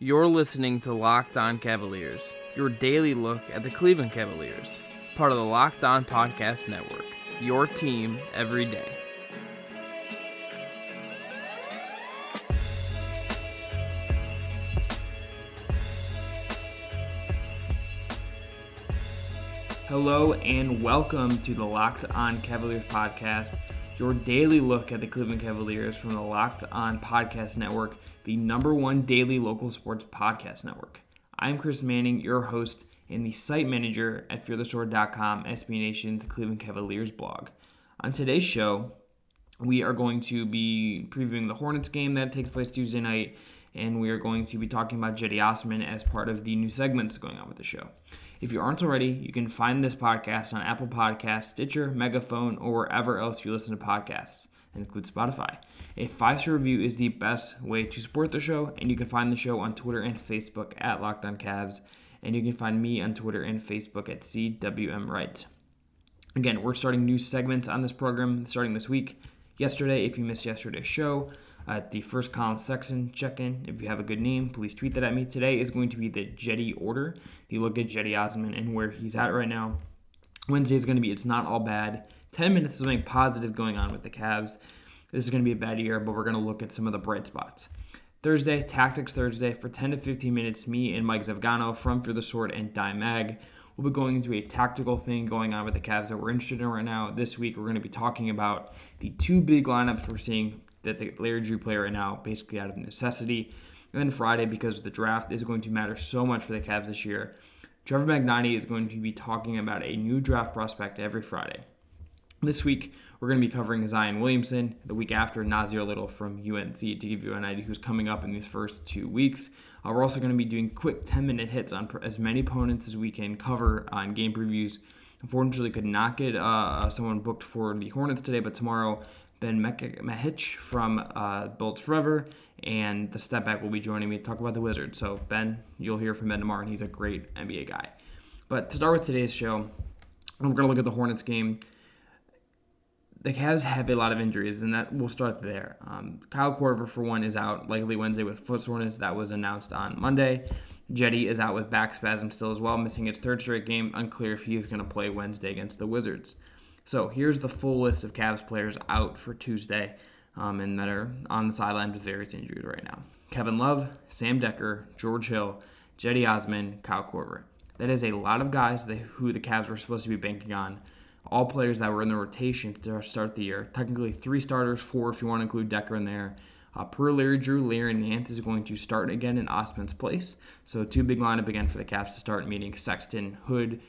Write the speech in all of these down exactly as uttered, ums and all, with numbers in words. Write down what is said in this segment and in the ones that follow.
You're listening to Locked On Cavaliers, your daily look at the Cleveland Cavaliers, part of the Locked On Podcast Network, your team every day. Hello and welcome to the Locked On Cavaliers podcast, your daily look at the Cleveland Cavaliers from the Locked On Podcast Network, the number one daily local sports podcast network. I'm Chris Manning, your host and the site manager at fear the sword dot com, S B Nation's Cleveland Cavaliers blog. On today's show, we are going to be previewing the Hornets game that takes place Tuesday night, and we are going to be talking about Cedi Osman as part of the new segments going on with the show. If you aren't already, you can find this podcast on Apple Podcasts, Stitcher, Megaphone, or wherever else you listen to podcasts, and include Spotify. A five-star review is the best way to support the show, and you can find the show on Twitter and Facebook at Locked On Cavs, and you can find me on Twitter and Facebook at C W M Wright. Again, we're starting new segments on this program starting this week. Yesterday, if you missed yesterday's show, at the first Colin Sexton check-in, if you have a good name, please tweet that at me. Today is going to be the Cedi order. The look at Cedi Osman and where he's at right now. Wednesday is going to be It's Not All Bad. ten minutes of something positive going on with the Cavs. This is going to be a bad year, but we're going to look at some of the bright spots. Thursday, Tactics Thursday. For ten to fifteen minutes, me and Mike Zavgano from Fear the Sword and Dime Mag will be going into a tactical thing going on with the Cavs that we're interested in right now. This week, we're going to be talking about the two big lineups we're seeing that the Larry Drew play right now, basically out of necessity. And then Friday, because the draft is going to matter so much for the Cavs this year, Trevor Magnotti is going to be talking about a new draft prospect every Friday. This week, we're going to be covering Zion Williamson. The week after, Nassir Little from U N C, to give you an idea who's coming up in these first two weeks. Uh, we're also going to be doing quick ten-minute hits on as many opponents as we can cover on game previews. Unfortunately, could not get uh, someone booked for the Hornets today, but tomorrow, Ben Mehich from uh, Bullets Forever and the Step Back will be joining me to talk about the Wizards. So, Ben, you'll hear from Ben tomorrow, and he's a great N B A guy. But to start with today's show, we're going to look at the Hornets game. The Cavs have a lot of injuries, and that we'll start there. Um, Kyle Korver, for one, is out likely Wednesday with foot soreness. That was announced on Monday. Cedi is out with back spasm still as well, missing his third straight game. Unclear if he is going to play Wednesday against the Wizards. So here's the full list of Cavs players out for Tuesday um, and that are on the sideline with various injuries right now. Kevin Love, Sam Decker, George Hill, Cedi Osman, Kyle Korver. That is a lot of guys that, who the Cavs were supposed to be banking on. All players that were in the rotation to start the year. Technically three starters, four if you want to include Decker in there. Uh, per Larry Drew, Larry Nance is going to start again in Osman's place. So two big lineup again for the Cavs to start, meaning Sexton, Hood,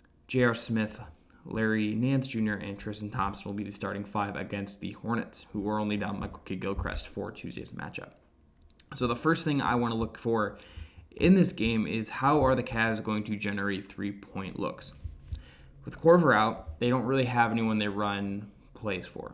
J R. Smith, Larry Nance Junior and Tristan Thompson will be the starting five against the Hornets, who were only down Michael Kidd-Gilchrist for Tuesday's matchup. So the first thing I want to look for in this game is how are the Cavs going to generate three-point looks? With Korver out, they don't really have anyone they run plays for.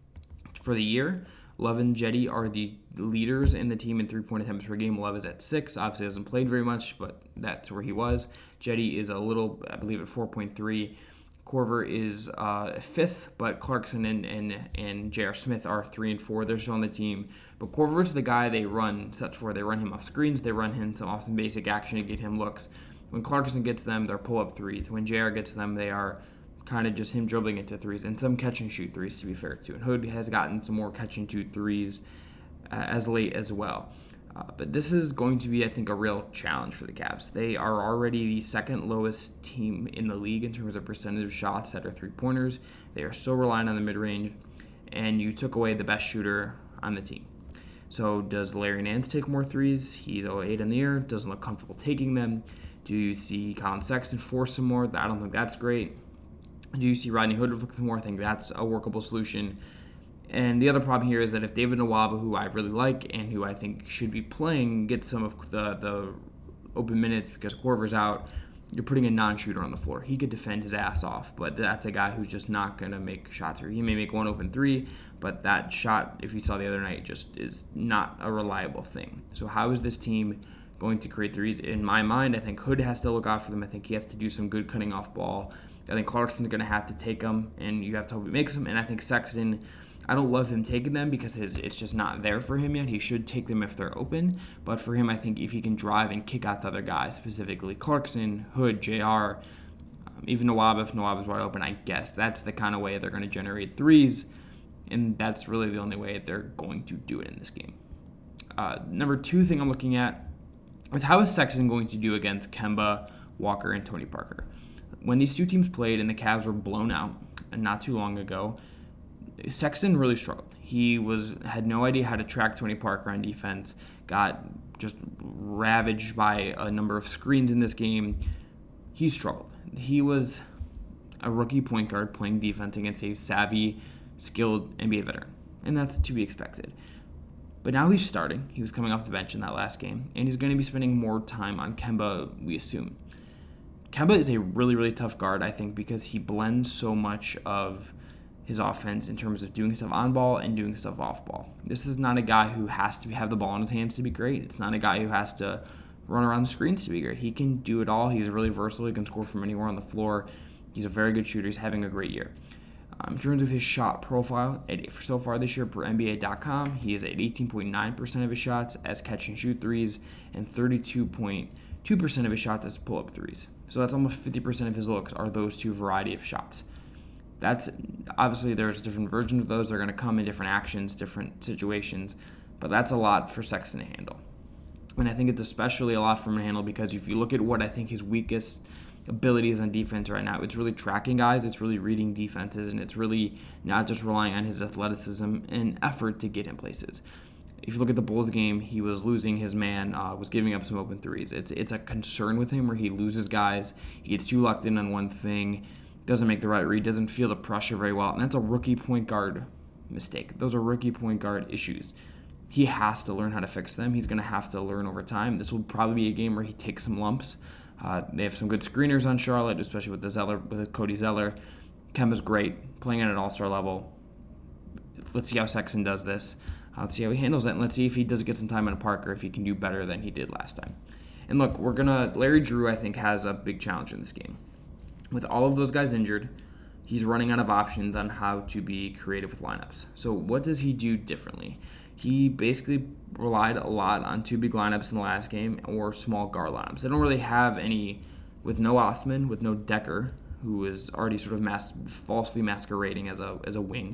For the year, Love and Cedi are the leaders in the team in three-point attempts per game. Love is at six. Obviously hasn't played very much, but that's where he was. Cedi is a little, I believe, at four point three. Korver is uh, fifth, but Clarkson and, and, and J R. Smith are three and four. They're still on the team. But Korver's the guy they run sets for. They run him off screens. They run him some awesome basic action to get him looks. When Clarkson gets them, they're pull-up threes. When J R gets them, they are kind of just him dribbling into threes. And some catch-and-shoot threes, to be fair, too. And Hood has gotten some more catch-and-shoot threes uh, as late as well. Uh, but this is going to be, I think, a real challenge for the Cavs. They are already the second lowest team in the league in terms of percentage of shots that are three-pointers. They are so reliant on the mid-range, and you took away the best shooter on the team. So does Larry Nance take more threes? He's oh eight in the air, doesn't look comfortable taking them. Do you see Colin Sexton force some more? I don't think that's great. Do you see Rodney Hood look for more? I think that's a workable solution. And the other problem here is that if David Nwaba, who I really like and who I think should be playing, gets some of the, the open minutes because Korver's out, you're putting a non-shooter on the floor. He could defend his ass off, but that's a guy who's just not going to make shots. Or he may make one open three, but that shot, if you saw the other night, just is not a reliable thing. So how is this team going to create threes? In my mind, I think Hood has to look out for them. I think he has to do some good cutting off ball. I think Clarkson's going to have to take them, and you have to hope he makes them. And I think Sexton, I don't love him taking them because his it's just not there for him yet. He should take them if they're open. But for him, I think if he can drive and kick out the other guys, specifically Clarkson, Hood, J R, um, even Nwaba, if Nwaba's wide open, I guess that's the kind of way they're going to generate threes. And that's really the only way they're going to do it in this game. Uh, number two thing I'm looking at is how is Sexton going to do against Kemba Walker and Tony Parker? When these two teams played and the Cavs were blown out not too long ago, Sexton really struggled. He was had no idea how to track Tony Parker on defense, got just ravaged by a number of screens in this game. He struggled. He was a rookie point guard playing defense against a savvy, skilled N B A veteran, and that's to be expected. But now he's starting. He was coming off the bench in that last game, and he's going to be spending more time on Kemba, we assume. Kemba is a really, really tough guard, I think, because he blends so much of his offense in terms of doing stuff on ball and doing stuff off ball. This is not a guy who has to have the ball in his hands to be great. It's not a guy who has to run around the screens to be great. He can do it all. He's really versatile. He can score from anywhere on the floor. He's a very good shooter. He's having a great year. Um, in terms of his shot profile, so far this year per N B A dot com, he is at eighteen point nine percent of his shots as catch and shoot threes and thirty-two point two percent of his shots as pull-up threes. So that's almost fifty percent of his looks are those two variety of shots. That's obviously there's different versions of those. They're going to come in different actions, different situations, but that's a lot for Sexton to handle. And I think it's especially a lot for him to handle because if you look at what I think his weakest abilities on defense right now, it's really tracking guys, it's really reading defenses, and it's really not just relying on his athleticism and effort to get him places. If you look at the Bulls game, he was losing his man, uh, was giving up some open threes. It's it's a concern with him where he loses guys, he gets too locked in on one thing, doesn't make the right read, doesn't feel the pressure very well, and that's a rookie point guard mistake. Those are rookie point guard issues. He has to learn how to fix them. He's going to have to learn over time. This will probably be a game where he takes some lumps. Uh, they have some good screeners on Charlotte, especially with the Zeller, with Cody Zeller. Kemba's great, playing at an all-star level. Let's see how Sexton does this. Uh, let's see how he handles it, and let's see if he does get some time on Parker, if he can do better than he did last time. And look, we're gonna. Larry Drew, I think, has a big challenge in this game. With all of those guys injured, he's running out of options on how to be creative with lineups. So what does he do differently? He basically relied a lot on two big lineups in the last game or small guard lineups. They don't really have any, with no Osman, with no Decker, who is already sort of mas- falsely masquerading as a as a wing.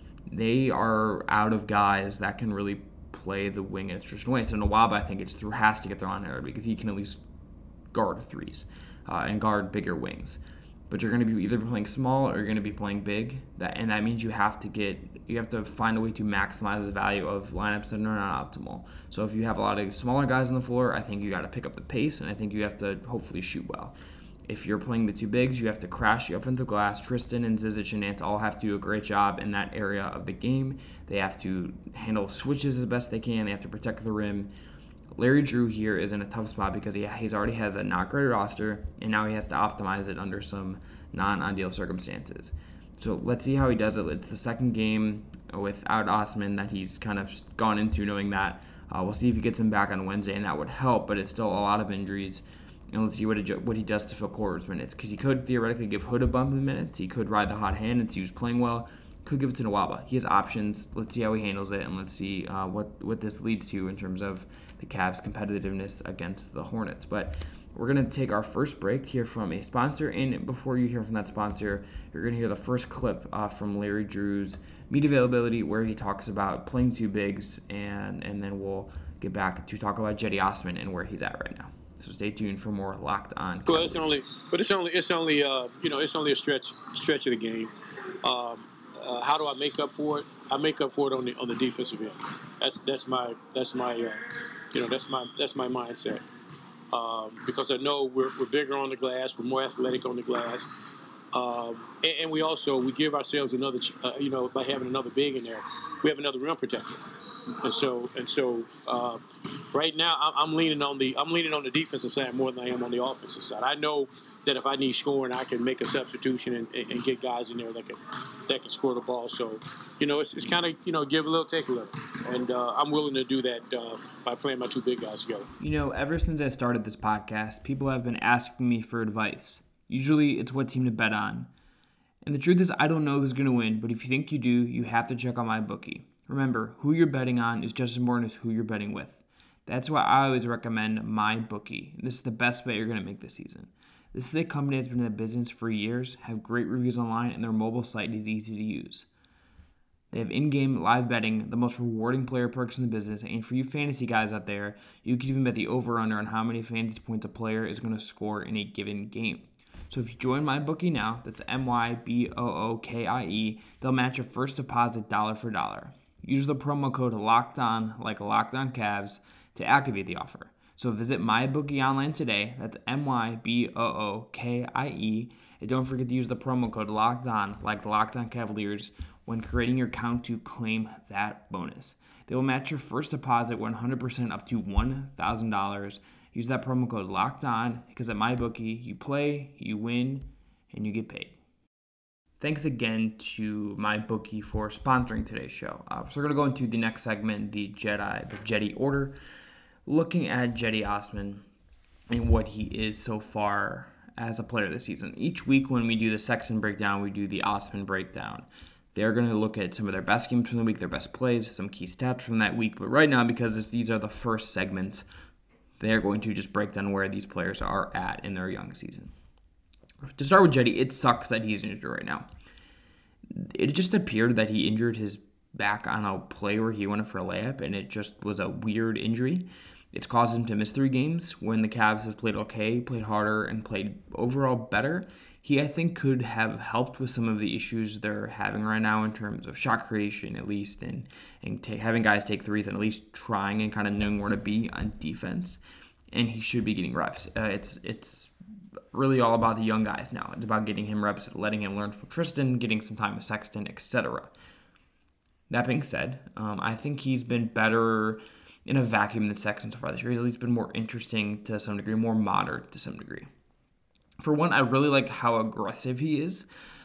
They are out of guys that can really play the wing in a traditional way. So Nwaba, I think, it's through has to get their on air because he can at least guard threes uh, and guard bigger wings. But you're going to be either playing small or you're going to be playing big. That and that means you have to get you have to find a way to maximize the value of lineups that are not optimal. So if you have a lot of smaller guys on the floor, I think you got to pick up the pace, and I think you have to hopefully shoot well. If you're playing the two bigs, you have to crash the offensive glass. Tristan and Zizic and Nance all have to do a great job in that area of the game. They have to handle switches as best they can. They have to protect the rim. Larry Drew here is in a tough spot because he he's already has a not great roster, and now he has to optimize it under some non-ideal circumstances. So let's see how he does it. It's the second game without Osman that he's kind of gone into knowing that. Uh, we'll see if he gets him back on Wednesday, and that would help, but it's still a lot of injuries. And let's see what, it, what he does to fill Korver's minutes, because he could theoretically give Hood a bump in minutes. He could ride the hot hand and see who's playing well. Could give it to Nwaba. He has options. Let's see how he handles it, and let's see uh, what, what this leads to in terms of the Cavs' competitiveness against the Hornets. But we're going to take our first break, hear from a sponsor, and before you hear from that sponsor, you're going to hear the first clip uh, from Larry Drew's media availability where he talks about playing two bigs, and, and then we'll get back to talk about Cedi Osman and where he's at right now. So stay tuned for more Locked On. Well, it's only, but it's only, it's only, uh, you know, it's only a stretch, stretch of the game. Um, uh, how do I make up for it? I make up for it on the on the defensive end. That's that's my that's my, uh, you know, that's my that's my mindset. Um, because I know we're we're bigger on the glass, we're more athletic on the glass, um, and, and we also we give ourselves another, uh, you know, by having another big in there, we have another rim protector. And so, and so, uh, right now, I'm leaning on the I'm leaning on the defensive side more than I am on the offensive side. I know that if I need scoring, I can make a substitution and, and get guys in there that can that can score the ball. So, you know, it's, it's kind of you know give a little, take a little, and uh, I'm willing to do that uh, by playing my two big guys together. You know, ever since I started this podcast, people have been asking me for advice. Usually, it's what team to bet on. And the truth is, I don't know who's going to win, but if you think you do, you have to check out MyBookie. Remember, who you're betting on is just as important as who you're betting with. That's why I always recommend MyBookie. This is the best bet you're going to make this season. This is a company that's been in the business for years, have great reviews online, and their mobile site is easy to use. They have in-game live betting, the most rewarding player perks in the business, and for you fantasy guys out there, you can even bet the over-under on how many fantasy points a player is going to score in a given game. So if you join MyBookie now, that's M Y B O O K I E, they'll match your first deposit dollar for dollar. Use the promo code LOCKEDON, like LOCKEDONCAVS, to activate the offer. So visit MyBookie online today, that's M Y B O O K I E, and don't forget to use the promo code LOCKEDON, like the Locked On Cavaliers, when creating your account to claim that bonus. They will match your first deposit one hundred percent up to one thousand dollars. Use that promo code LOCKEDON because at MyBookie, you play, you win, and you get paid. Thanks again to MyBookie for sponsoring today's show. Uh, so we're going to go into the next segment, the Jedi, the Jetty Order, looking at Cedi Osman and what he is so far as a player this season. Each week when we do the Sexton breakdown, we do the Osman breakdown. They're going to look at some of their best games from the week, their best plays, some key stats from that week. But right now, because this, these are the first segments, they're going to just break down where these players are at in their young season. To start with Cedi, it sucks that he's injured right now. It just appeared that he injured his back on a play where he went for a layup, and it just was a weird injury. It's caused him to miss three games when the Cavs have played okay, played harder, and played overall better. He, I think, could have helped with some of the issues they're having right now in terms of shot creation, at least, and, and t- having guys take threes and at least trying and kind of knowing where to be on defense. And he should be getting reps. Uh, it's it's really all about the young guys now. It's about getting him reps, letting him learn from Tristan, getting some time with Sexton, et cetera. That being said, um, I think he's been better in a vacuum than Sexton so far this year. He's at least been more interesting to some degree, more modern to some degree. For one, I really like how aggressive he is.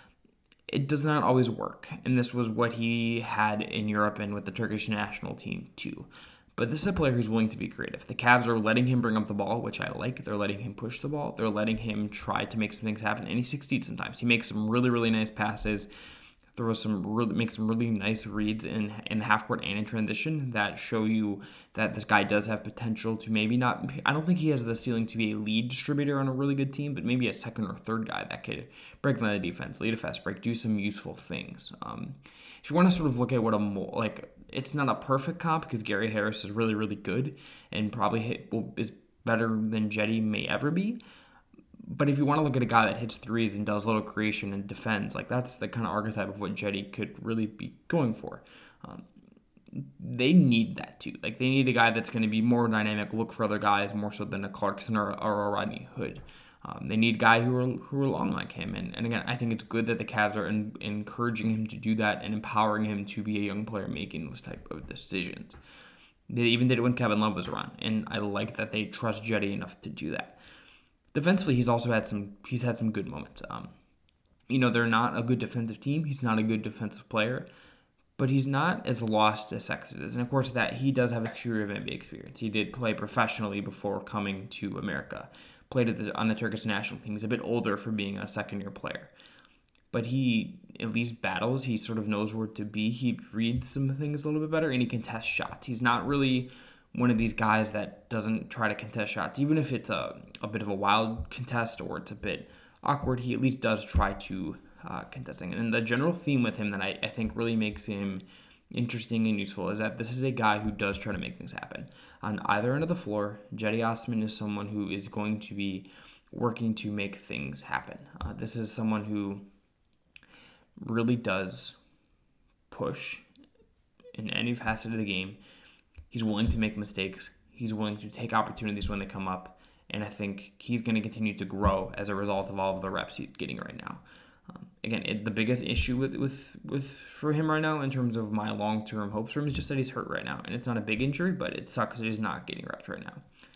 It does not always work, and this was what he had in Europe and with the Turkish national team too. But this is a player who's willing to be creative. The Cavs are letting him bring up the ball, which I like. They're letting him push the ball. They're letting him try to make some things happen, and he succeeds sometimes. He makes some really, really nice passes, throws some really, makes some really nice reads in in the half court and in transition that show you that this guy does have potential to maybe not. I don't think he has the ceiling to be a lead distributor on a really good team, but maybe a second or third guy that could break the defense, lead a fast break, do some useful things. Um, if you want to sort of look at what a like, it's not a perfect comp because Gary Harris is really, really good and probably hit, well, is better than Cedi may ever be. But if you want to look at a guy that hits threes and does little creation and defends, like that's the kind of archetype of what Cedi could really be going for. Um, they need that too. Like they need a guy that's going to be more dynamic, look for other guys more so than a Clarkson or, or a Rodney Hood. Um, they need a guy who are who are long like him. And, and again, I think it's good that the Cavs are in, encouraging him to do that and empowering him to be a young player making those type of decisions. They even did it when Kevin Love was around, and I like that they trust Cedi enough to do that. Defensively, he's also had some. He's had some good moments. Um, you know, they're not a good defensive team. He's not a good defensive player, but he's not as lost as Sexton is. And of course, that he does have a year of N B A experience. He did play professionally before coming to America. Played at the, on the Turkish national team. He's a bit older for being a second-year player, but he at least battles. He sort of knows where to be. He reads some things a little bit better, and he contests shots. He's not really one of these guys that doesn't try to contest shots. Even if it's a, a bit of a wild contest or it's a bit awkward, he at least does try to uh, contesting. And the general theme with him that I, I think really makes him interesting and useful is that this is a guy who does try to make things happen. On either end of the floor, Cedi Osman is someone who is going to be working to make things happen. Uh, this is someone who really does push in any facet of the game. He's willing to make mistakes. He's willing to take opportunities when they come up. And I think he's going to continue to grow as a result of all of the reps he's getting right now. Um, again, it, the biggest issue with, with, with for him right now in terms of my long-term hopes for him is just that he's hurt right now. And it's not a big injury, but it sucks that he's not getting reps right now.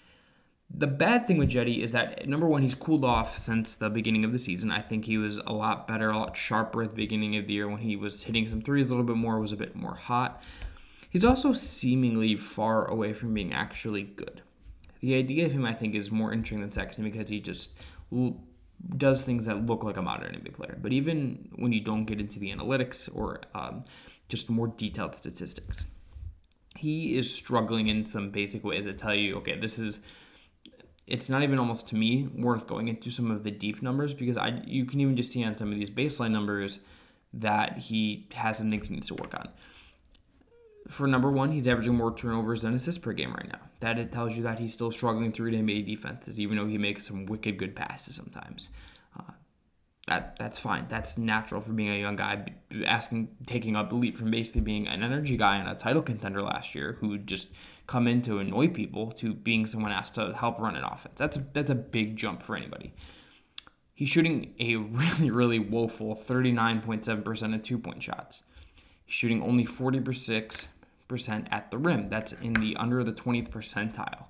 The bad thing with Cedi is that, number one, he's cooled off since the beginning of the season. I think he was a lot better, a lot sharper at the beginning of the year when he was hitting some threes a little bit more, was a bit more hot. He's also seemingly far away from being actually good. The idea of him, I think, is more interesting than Sexton because he just does things that look like a modern N B A player. But even when you don't get into the analytics or um, just more detailed statistics, he is struggling in some basic ways that tell you, okay, this is, it's not even almost to me worth going into some of the deep numbers, because I you can even just see on some of these baseline numbers that he has some things he needs to work on. For number one, he's averaging more turnovers than assists per game right now. That it tells you that he's still struggling through N B A defenses, even though he makes some wicked good passes sometimes. Uh, that that's fine. That's natural for being a young guy, asking taking up the leap from basically being an energy guy and a title contender last year who would just come in to annoy people to being someone asked to help run an offense. That's a, that's a big jump for anybody. He's shooting a really, really woeful thirty-nine point seven percent of two-point shots. He's shooting only forty-six percent at the rim. That's in the under the twentieth percentile.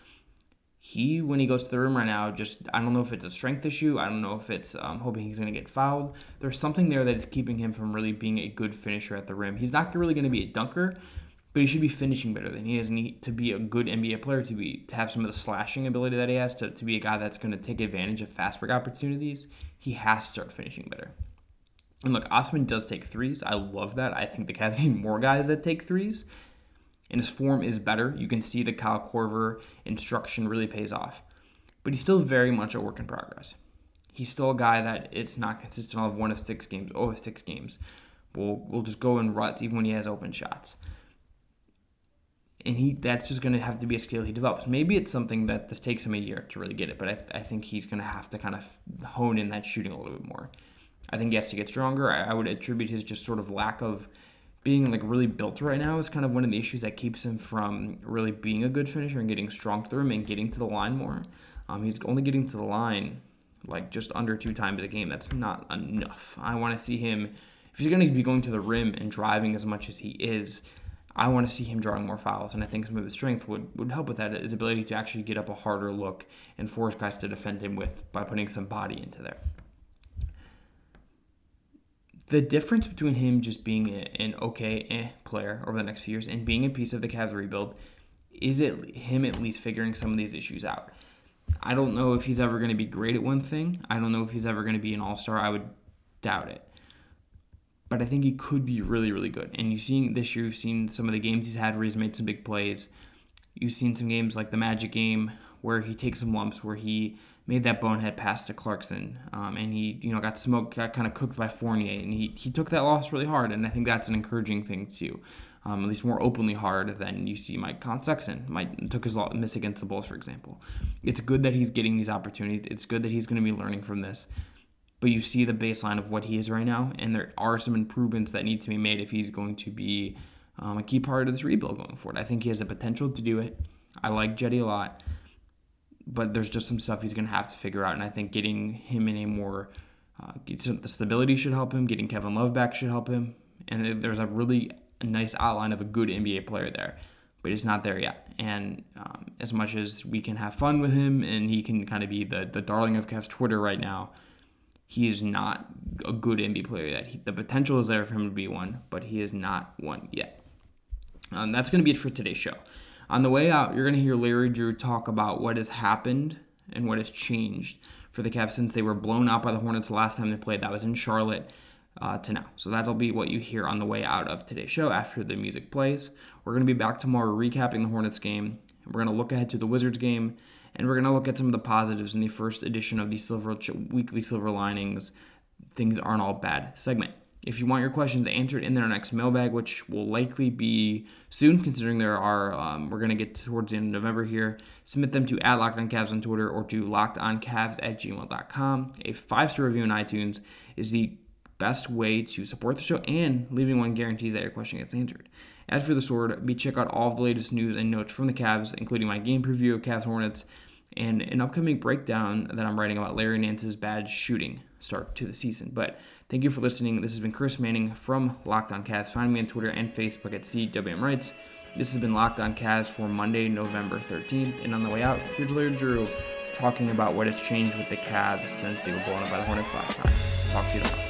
He, when he goes to the rim right now, just, I don't know if it's a strength issue. I don't know if it's um, hoping he's going to get fouled. There's something there that is keeping him from really being a good finisher at the rim. He's not really going to be a dunker, but he should be finishing better than he is. And he, to be a good N B A player, to be to have some of the slashing ability that he has, to, to be a guy that's going to take advantage of fast break opportunities, he has to start finishing better. And look, Osman does take threes. I love that. I think the Cavs need more guys that take threes. And his form is better. You can see the Kyle Korver instruction really pays off. But he's still very much a work in progress. He's still a guy that it's not consistent of one of six games, oh, of six games. We'll, we'll just go in ruts even when he has open shots. And he that's just going to have to be a skill he develops. Maybe it's something that this takes him a year to really get it, but I, I think he's going to have to kind of hone in that shooting a little bit more. I think he has to get stronger. I, I would attribute his just sort of lack of being like really built right now is kind of one of the issues that keeps him from really being a good finisher and getting strong to the rim and getting to the line more. Um, he's only getting to the line like just under two times a game. That's not enough. I want to see him, if he's going to be going to the rim and driving as much as he is, I want to see him drawing more fouls, and I think some of his strength would, would help with that, his ability to actually get up a harder look and force guys to defend him with by putting some body into there. The difference between him just being an okay eh player over the next few years and being a piece of the Cavs rebuild is it him at least figuring some of these issues out. I don't know if he's ever going to be great at one thing. I don't know if he's ever going to be an all-star. I would doubt it. But I think he could be really, really good. And you've seen this year, you've seen some of the games he's had where he's made some big plays. You've seen some games like the Magic game where he takes some lumps, where he made that bonehead pass to Clarkson, um, and he, you know, got smoked, got kind of cooked by Fournier, and he he took that loss really hard, and I think that's an encouraging thing too, um, at least more openly hard than you see Mike Con Sexton. Mike took his miss against the Bulls, for example. It's good that he's getting these opportunities. It's good that he's going to be learning from this, but you see the baseline of what he is right now, and there are some improvements that need to be made if he's going to be um, a key part of this rebuild going forward. I think he has the potential to do it. I like Jetty a lot. But there's just some stuff he's going to have to figure out, and I think getting him in a more uh, the stability should help him. Getting Kevin Love back should help him, and there's a really nice outline of a good N B A player there, but he's not there yet. And um, as much as we can have fun with him, and he can kind of be the the darling of Cavs Twitter right now, he is not a good N B A player yet. He, the potential is there for him to be one, but he is not one yet. Um, that's going to be it for today's show. On the way out, you're going to hear Larry Drew talk about what has happened and what has changed for the Cavs since they were blown out by the Hornets the last time they played. That was in Charlotte uh, to now. So that'll be what you hear on the way out of today's show after the music plays. We're going to be back tomorrow recapping the Hornets game. We're going to look ahead to the Wizards game, and we're going to look at some of the positives in the first edition of the Silver Weekly Silver Linings Things Aren't All Bad segment. If you want your questions answered in their next mailbag, which will likely be soon, considering there are, um, we're going to get towards the end of November here, submit them to at LockedOnCavs on Twitter or to lockedoncavs at gmail dot com. A five-star review on iTunes is the best way to support the show, and leaving one guarantees that your question gets answered. As for the sword, be check out all of the latest news and notes from the Cavs, including my game preview of Cavs Hornets and an upcoming breakdown that I'm writing about Larry Nance's bad shooting start to the season. But thank you for listening. This has been Chris Manning from Locked On Cavs. Find me on Twitter and Facebook at C W M Writes. This has been Locked On Cavs for Monday, November thirteenth. And on the way out, here's Larry Drew talking about what has changed with the Cavs since they were blown up by the Hornets last time. Talk to you tomorrow.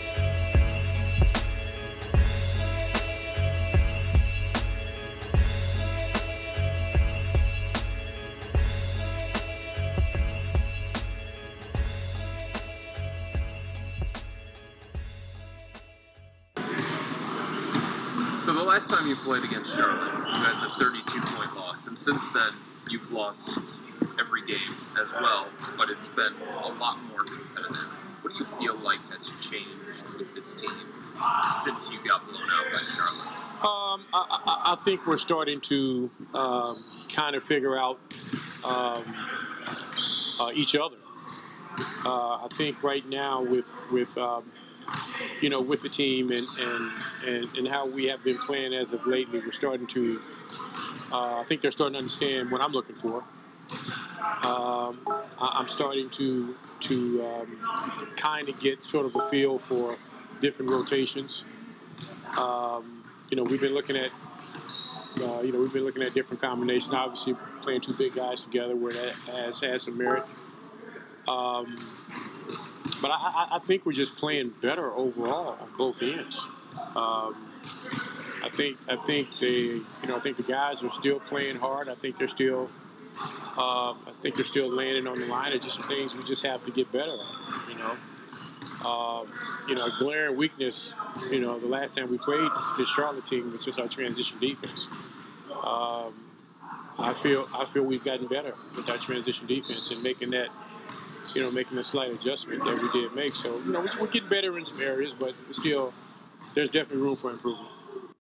last time you played against Charlotte, you had the thirty-two point loss, and since then you've lost every game as well, but it's been a lot more competitive. What do you feel like has changed with this team since you got blown out by Charlotte? Um, I, I, I think we're starting to um, kind of figure out um, uh, each other. Uh, I think right now with with um, you know with the team and, and and and how we have been playing as of lately, we're starting to. Uh, I think they're starting to understand what I'm looking for. Um, I, I'm starting to to um, kind of get sort of a feel for different rotations. Um, you know, we've been looking at. Uh, you know, we've been looking at different combinations. Obviously, playing two big guys together, where that has has some merit. Um, but I, I, I think we're just playing better overall on both ends. Um, I think I think they, you know, I think the guys are still playing hard. I think they're still, uh, I think they're still landing on the line. It's just some things we just have to get better at. You know, um, you know, a glaring weakness. You know, the last time we played this Charlotte team was just our transition defense. Um, I feel I feel we've gotten better with our transition defense and making that. You know, making a slight adjustment that we did make. So, you know, we're getting better in some areas, but still, there's definitely room for improvement.